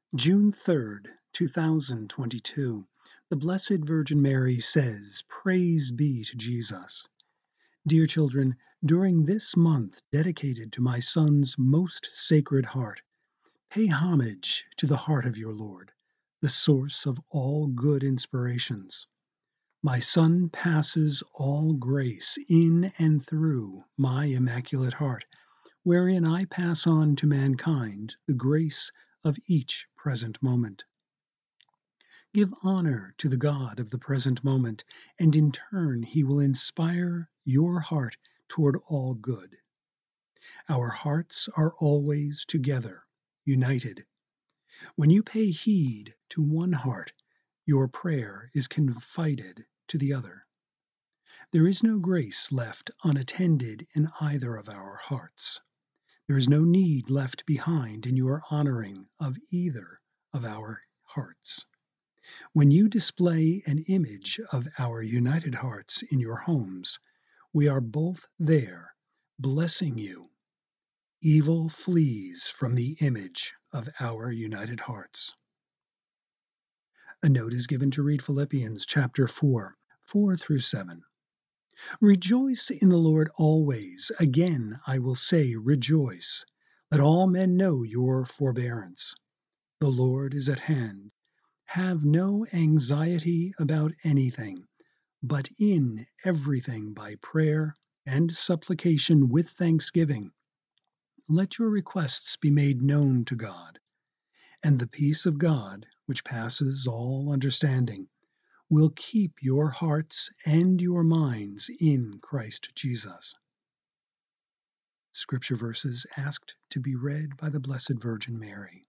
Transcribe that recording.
June 3rd, 2022. The Blessed Virgin Mary says, "Praise be to Jesus." Dear children, during this month dedicated to my Son's most sacred heart, pay homage to the heart of your Lord, the source of all good inspirations. My Son passes all grace in and through my Immaculate Heart, wherein I pass on to mankind the grace of each present moment. Give honor to the God of the present moment, and in turn He will inspire your heart toward all good. Our hearts are always together, united. When you pay heed to one heart, your prayer is confided to the other. There is no grace left unattended in either of our hearts. There is no need left behind in your honoring of either of our hearts. When you display an image of our united hearts in your homes, we are both there, blessing you. Evil flees from the image of our united hearts. A note is given to read Philippians chapter 4, 4 through 7. Rejoice in the Lord always. Again, I will say, rejoice. Let all men know your forbearance. The Lord is at hand. Have no anxiety about anything, but in everything by prayer and supplication with thanksgiving, let your requests be made known to God. And the peace of God, which passes all understanding, will keep your hearts and your minds in Christ Jesus. Scripture verses asked to be read by the Blessed Virgin Mary.